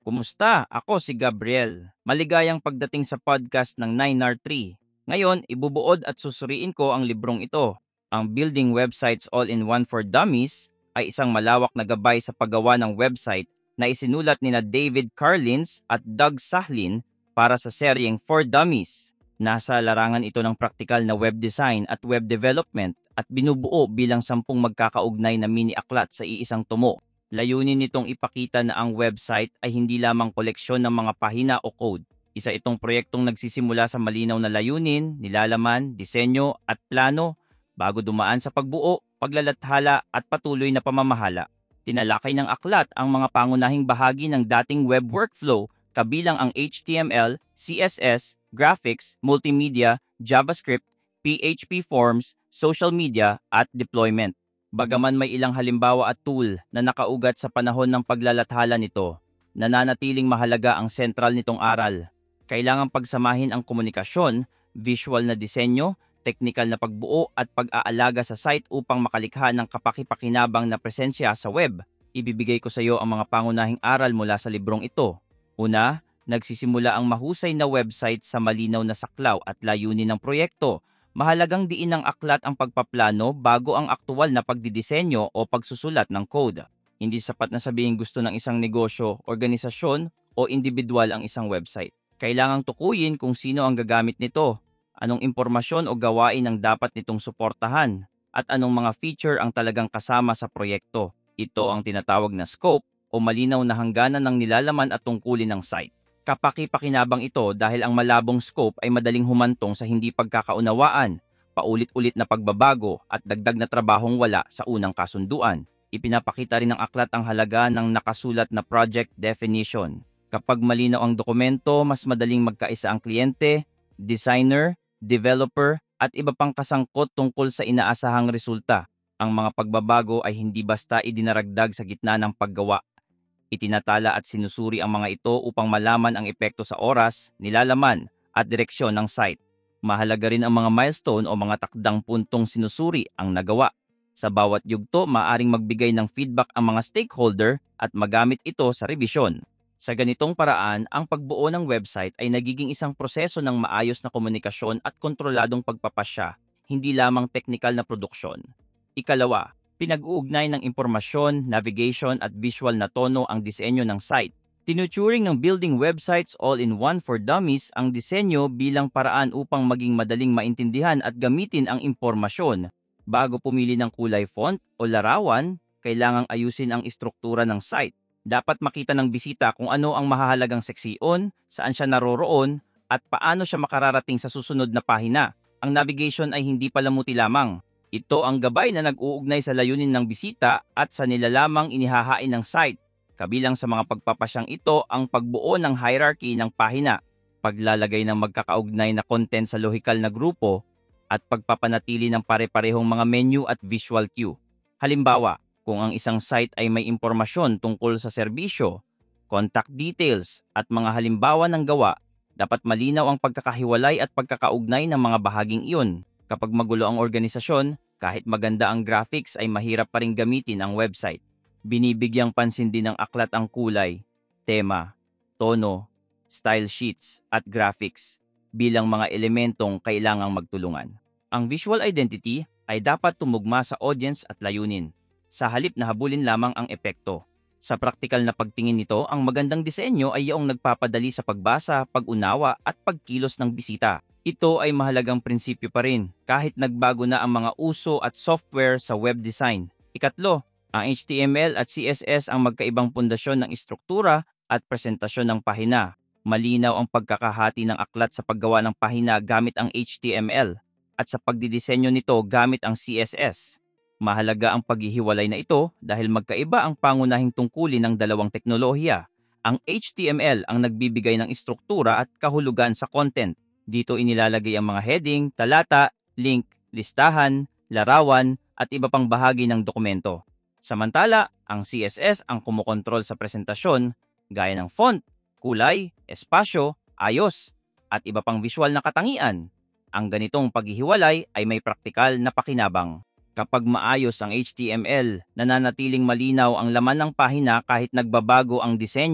Kumusta? Ako si Gabriel. Maligayang pagdating sa podcast ng 9R3. Ngayon, ibubuod at susuriin ko ang librong ito. Ang Building Websites All-in-One for Dummies ay isang malawak na gabay sa paggawa ng website na isinulat nina David Carlins at Doug Sahlin para sa seryeng For Dummies. Nasa larangan ito ng praktikal na web design at web development at binubuo bilang 10 magkakaugnay na mini-aklat sa iisang tumo. Layunin nitong ipakita na ang website ay hindi lamang koleksyon ng mga pahina o code. Isa itong proyektong nagsisimula sa malinaw na layunin, nilalaman, disenyo at plano bago dumaan sa pagbuo, paglalathala at patuloy na pamamahala. Tinalakay ng aklat ang mga pangunahing bahagi ng dating web workflow kabilang ang HTML, CSS, graphics, multimedia, JavaScript, PHP forms, social media at deployment. Bagaman may ilang halimbawa at tool na nakaugat sa panahon ng paglalathala nito, nananatiling mahalaga ang sentral nitong aral. Kailangang pagsamahin ang komunikasyon, visual na disenyo, teknikal na pagbuo at pag-aalaga sa site upang makalikha ng kapaki-pakinabang na presensya sa web. Ibibigay ko sa iyo ang mga pangunahing aral mula sa librong ito. Una, nagsisimula ang mahusay na website sa malinaw na saklaw at layunin ng proyekto. Mahalagang diin ng aklat ang pagpaplano bago ang aktual na pagdidisenyo o pagsusulat ng code. Hindi sapat na sabihin gusto ng isang negosyo, organisasyon o individual ang isang website. Kailangang tukuyin kung sino ang gagamit nito, anong impormasyon o gawain ang dapat nitong suportahan, at anong mga feature ang talagang kasama sa proyekto. Ito ang tinatawag na scope o malinaw na hangganan ng nilalaman at tungkulin ng site. Kapaki-pakinabang ito dahil ang malabong scope ay madaling humantong sa hindi pagkakaunawaan, paulit-ulit na pagbabago at dagdag na trabahong wala sa unang kasunduan. Ipinapakita rin ng aklat ang halaga ng nakasulat na project definition. Kapag malinaw ang dokumento, mas madaling magkaisa ang kliyente, designer, developer at iba pang kasangkot tungkol sa inaasahang resulta. Ang mga pagbabago ay hindi basta idinaragdag sa gitna ng paggawa. Itinatala at sinusuri ang mga ito upang malaman ang epekto sa oras, nilalaman, at direksyon ng site. Mahalaga rin ang mga milestone o mga takdang puntong sinusuri ang nagawa. Sa bawat yugto, maaring magbigay ng feedback ang mga stakeholder at magamit ito sa revisyon. Sa ganitong paraan, ang pagbuo ng website ay nagiging isang proseso ng maayos na komunikasyon at kontroladong pagpapasya, hindi lamang teknikal na produksyon. Ikalawa, pinag-uugnay ng impormasyon, navigation at visual na tono ang disenyo ng site. Tinuturing ng Building Websites All-in-One for Dummies ang disenyo bilang paraan upang maging madaling maintindihan at gamitin ang impormasyon. Bago pumili ng kulay font o larawan, kailangang ayusin ang istruktura ng site. Dapat makita ng bisita kung ano ang mahahalagang seksyon, saan siya naroroon, at paano siya makararating sa susunod na pahina. Ang navigation ay hindi palamuti lamang. Ito ang gabay na nag-uugnay sa layunin ng bisita at sa nilalamang inihahain ng site. Kabilang sa mga pagpapasyang ito ang pagbuo ng hierarchy ng pahina, paglalagay ng magkakaugnay na content sa lohikal na grupo, at pagpapanatili ng pare-parehong mga menu at visual cue. Halimbawa, kung ang isang site ay may impormasyon tungkol sa serbisyo, contact details at mga halimbawa ng gawa, dapat malinaw ang pagkakahiwalay at pagkakaugnay ng mga bahaging iyon. Kapag magulo ang organisasyon, kahit maganda ang graphics ay mahirap pa ring gamitin ang website. Binibigyang pansin din ng aklat ang kulay, tema, tono, style sheets at graphics bilang mga elementong kailangang magtulungan. Ang visual identity ay dapat tumugma sa audience at layunin, sa halip na habulin lamang ang epekto. Sa praktikal na pagtingin nito, ang magandang disenyo ay iyong nagpapadali sa pagbasa, pag-unawa at pagkilos ng bisita. Ito ay mahalagang prinsipyo pa rin kahit nagbago na ang mga uso at software sa web design. Ikatlo, ang HTML at CSS ang magkaibang pundasyon ng istruktura at presentasyon ng pahina. Malinaw ang pagkakahati ng aklat sa paggawa ng pahina gamit ang HTML at sa pagdidisenyo nito gamit ang CSS. Mahalaga ang paghihiwalay na ito dahil magkaiba ang pangunahing tungkulin ng dalawang teknolohiya. Ang HTML ang nagbibigay ng istruktura at kahulugan sa content. Dito inilalagay ang mga heading, talata, link, listahan, larawan, at iba pang bahagi ng dokumento. Samantala, ang CSS ang kumokontrol sa presentasyon, gaya ng font, kulay, espasyo, ayos, at iba pang visual na katangian. Ang ganitong paghihiwalay ay may praktikal na pakinabang. Kapag maayos ang HTML, nananatiling malinaw ang laman ng pahina kahit nagbabago ang disenyo.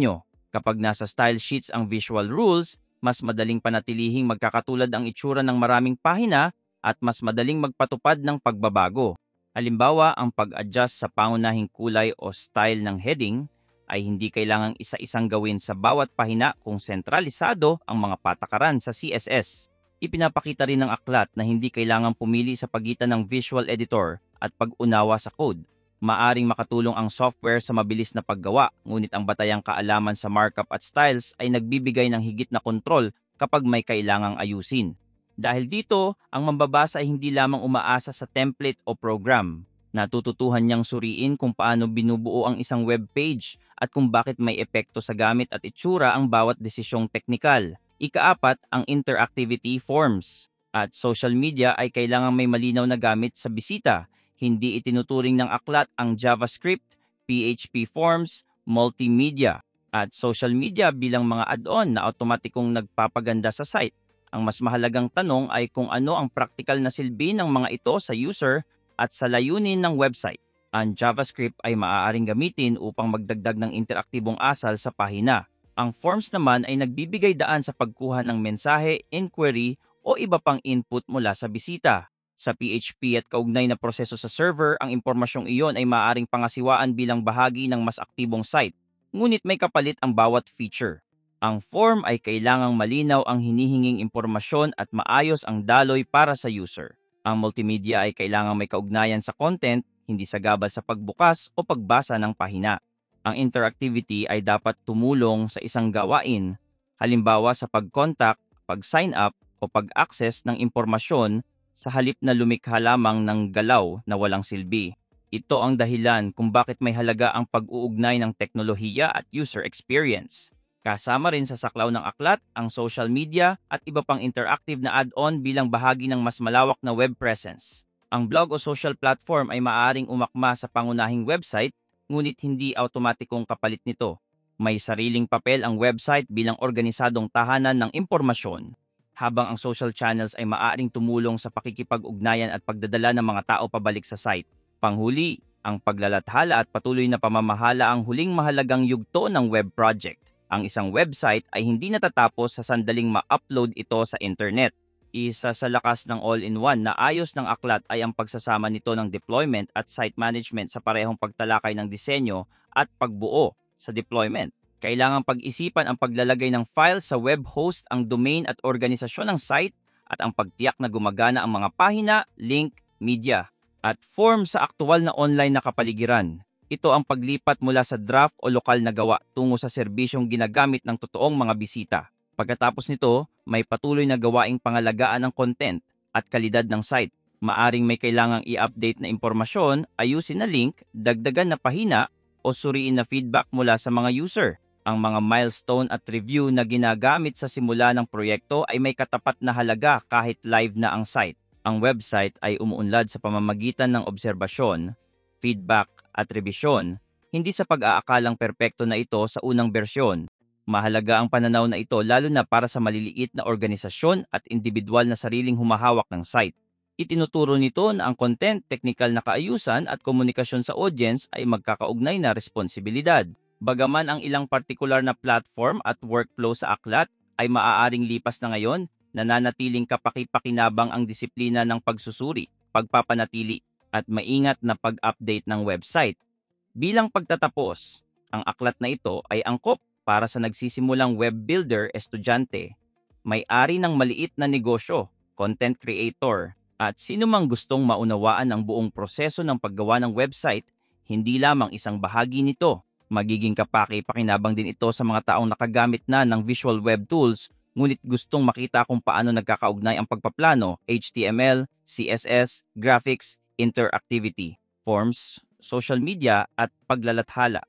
Kapag nasa style sheets ang visual rules, mas madaling panatilihing magkakatulad ang itsura ng maraming pahina at mas madaling magpatupad ng pagbabago. Halimbawa, ang pag-adjust sa pangunahing kulay o style ng heading ay hindi kailangang isa-isang gawin sa bawat pahina kung sentralisado ang mga patakaran sa CSS. Ipinapakita rin ng aklat na hindi kailangang pumili sa pagitan ng visual editor at pag-unawa sa code. Maaring makatulong ang software sa mabilis na paggawa, ngunit ang batayang kaalaman sa markup at styles ay nagbibigay ng higit na kontrol kapag may kailangang ayusin. Dahil dito, ang mambabasa ay hindi lamang umaasa sa template o program. Natututuhan niyang suriin kung paano binubuo ang isang web page at kung bakit may epekto sa gamit at itsura ang bawat desisyong teknikal. Ikaapat, ang interactivity forms. At social media ay kailangang may malinaw na gamit sa bisita. Hindi itinuturing ng aklat ang JavaScript, PHP forms, multimedia, at social media bilang mga add-on na automatikong nagpapaganda sa site. Ang mas mahalagang tanong ay kung ano ang praktikal na silbi ng mga ito sa user at sa layunin ng website. Ang JavaScript ay maaaring gamitin upang magdagdag ng interaktibong asal sa pahina. Ang forms naman ay nagbibigay daan sa pagkuha ng mensahe, inquiry, o iba pang input mula sa bisita. Sa PHP at kaugnay na proseso sa server, ang impormasyong iyon ay maaaring pangasiwaan bilang bahagi ng mas aktibong site, ngunit may kapalit ang bawat feature. Ang form ay kailangang malinaw ang hinihinging impormasyon at maayos ang daloy para sa user. Ang multimedia ay kailangang may kaugnayan sa content, hindi sagabal sa pagbukas o pagbasa ng pahina. Ang interactivity ay dapat tumulong sa isang gawain, halimbawa sa pag-contact, pag-sign up o pag-access ng impormasyon sa halip na lumikha lamang ng galaw na walang silbi. Ito ang dahilan kung bakit may halaga ang pag-uugnay ng teknolohiya at user experience. Kasama rin sa saklaw ng aklat ang social media at iba pang interactive na add-on bilang bahagi ng mas malawak na web presence. Ang blog o social platform ay maaaring umakma sa pangunahing website, ngunit hindi automatikong kapalit nito. May sariling papel ang website bilang organisadong tahanan ng impormasyon, habang ang social channels ay maaaring tumulong sa pakikipag-ugnayan at pagdadala ng mga tao pabalik sa site. Panghuli, ang paglalathala at patuloy na pamamahala ang huling mahalagang yugto ng web project. Ang isang website ay hindi natatapos sa sandaling ma-upload ito sa internet. Isa sa lakas ng all-in-one na ayos ng aklat ay ang pagsasama nito ng deployment at site management sa parehong pagtalakay ng disenyo at pagbuo sa deployment. Kailangang pag-isipan ang paglalagay ng file sa web host, ang domain at organisasyon ng site, at ang pagtiyak na gumagana ang mga pahina, link, media, at form sa aktual na online na kapaligiran. Ito ang paglipat mula sa draft o lokal na gawa tungo sa serbisyong ginagamit ng totoong mga bisita. Pagkatapos nito, may patuloy na gawaing pangalagaan ng content at kalidad ng site. Maaring may kailangang i-update na impormasyon, ayusin na link, dagdagan na pahina, o suriin na feedback mula sa mga user. Ang mga milestone at review na ginagamit sa simula ng proyekto ay may katapat na halaga kahit live na ang site. Ang website ay umuunlad sa pamamagitan ng obserbasyon, feedback at revisyon, hindi sa pag-aakalang perpekto na ito sa unang bersyon. Mahalaga ang pananaw na ito lalo na para sa maliliit na organisasyon at individual na sariling humahawak ng site. Itinuturo nito na ang content, teknikal na kaayusan at komunikasyon sa audience ay magkakaugnay na responsibilidad. Bagaman ang ilang partikular na platform at workflow sa aklat ay maaaring lipas na ngayon, nananatiling kapaki-pakinabang ang disiplina ng pagsusuri, pagpapanatili, at maingat na pag-update ng website. Bilang pagtatapos, ang aklat na ito ay angkop para sa nagsisimulang web builder, estudyante, may-ari ng maliit na negosyo, content creator, at sino mang gustong maunawaan ang buong proseso ng paggawa ng website, hindi lamang isang bahagi nito. Magiging kapaki-pakinabang din ito sa mga taong nakagamit na ng visual web tools ngunit gustong makita kung paano nagkakaugnay ang pagpaplano, HTML, CSS, graphics, interactivity, forms, social media at paglalathala.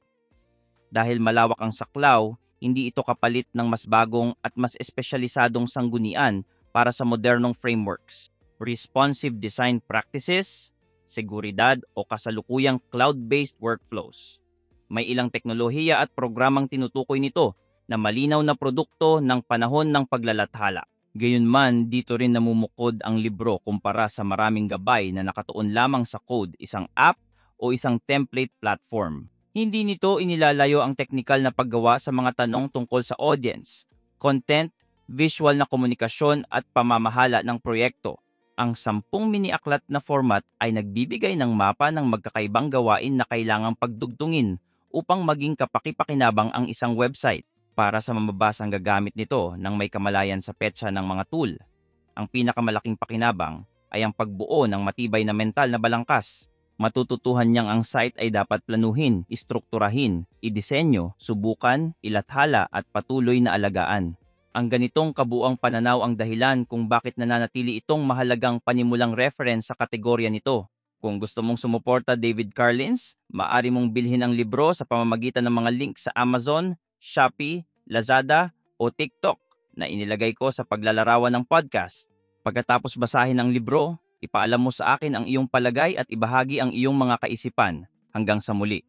Dahil malawak ang saklaw, hindi ito kapalit ng mas bagong at mas espesyalisadong sanggunian para sa modernong frameworks, responsive design practices, seguridad o kasalukuyang cloud-based workflows. May ilang teknolohiya at programang tinutukoy nito na malinaw na produkto ng panahon ng paglalathala. Gayunman, dito rin namumukod ang libro kumpara sa maraming gabay na nakatuon lamang sa code, isang app o isang template platform. Hindi nito inilalayo ang teknikal na paggawa sa mga tanong tungkol sa audience, content, visual na komunikasyon at pamamahala ng proyekto. Ang 10 mini-aklat na format ay nagbibigay ng mapa ng magkakaibang gawain na kailangang pagdugtungin upang maging kapaki-pakinabang ang isang website. Para sa mamabasang gagamit nito ng may kamalayan sa petsa ng mga tool. Ang pinakamalaking pakinabang ay ang pagbuo ng matibay na mental na balangkas. Matututuhan niyang ang site ay dapat planuhin, istrukturahin, idisenyo, subukan, ilathala at patuloy na alagaan. Ang ganitong kabuang pananaw ang dahilan kung bakit nananatili itong mahalagang panimulang reference sa kategorya nito. Kung gusto mong sumuporta David Carlins, maaari mong bilhin ang libro sa pamamagitan ng mga link sa Amazon, Shopee, Lazada o TikTok na inilagay ko sa paglalarawan ng podcast. Pagkatapos basahin ang libro, ipaalam mo sa akin ang iyong palagay at ibahagi ang iyong mga kaisipan. Hanggang sa muli.